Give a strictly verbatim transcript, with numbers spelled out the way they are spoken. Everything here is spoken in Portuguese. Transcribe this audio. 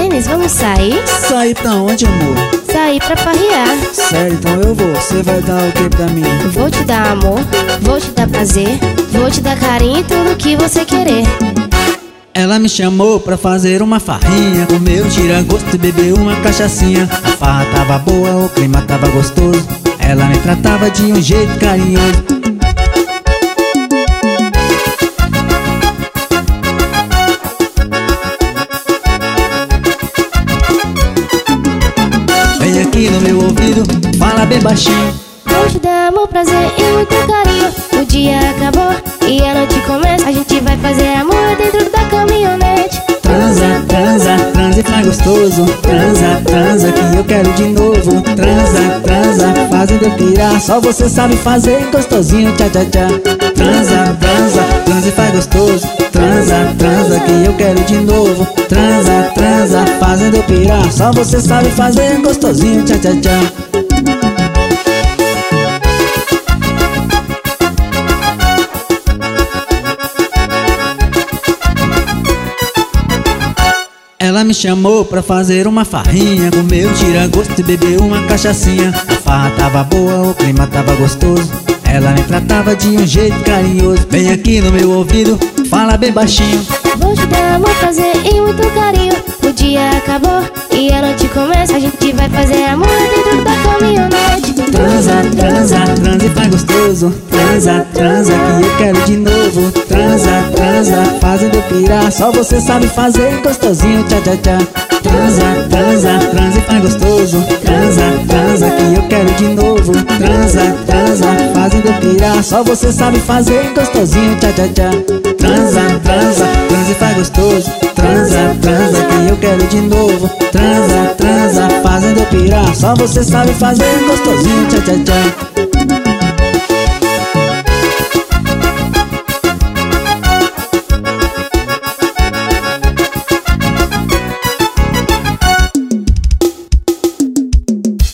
Denis, vamos sair? Sair pra onde, amor? Sair pra farrear. Sério, então eu vou. Você vai dar o que pra mim? Vou te dar amor, vou te dar prazer, vou te dar carinho e tudo que você querer. Ela me chamou pra fazer uma farrinha, comer um tira-gosto e beber uma cachaçinha. A farra tava boa, o clima tava gostoso, ela me tratava de um jeito carinhoso. Vem aqui no meu ouvido, fala bem baixinho. Vou te dar amor, prazer e muito carinho. O dia acabou e a noite começa. A gente vai fazer amor dentro da caminhonete. Transa, transa, transa e faz gostoso. Transa, transa que eu quero de novo. Transa, transa, fazendo eu pirar. Só você sabe fazer gostosinho, tchá, tchá, tchá. Transa, transa, transa e faz gostoso. Transa, transa que eu quero de novo. Transa, transa, fazendo eu pirar. Só você sabe fazer gostosinho, tchá, tchá, tchá. Ela me chamou pra fazer uma farrinha, comer um tira-gosto e beber uma cachaçinha. A farra tava boa, o clima tava gostoso, ela me tratava de um jeito carinhoso. Vem aqui no meu ouvido, fala bem baixinho. Vou te dar amor, prazer e muito carinho. O dia acabou e a noite começa. A gente vai fazer amor dentro da caminhonete. Transa, transa, transa e faz gostoso. Transa, transa que eu quero de novo. Transa, transa, fazendo eu pirar. Só você sabe fazer gostosinho, tchá, tchá, tchá. Transa, transa, transa e faz gostoso. Transa, transa que eu quero de novo. Transa, transa, fazendo eu pirar. Só você sabe fazer gostosinho, tchá, tchá, tchá. Transa, transa, transa e faz gostoso. Transa, transa que eu quero de novo. Transa, transa, fazendo eu pirar. Só você sabe fazer gostosinho, tchá, tchá, tchá.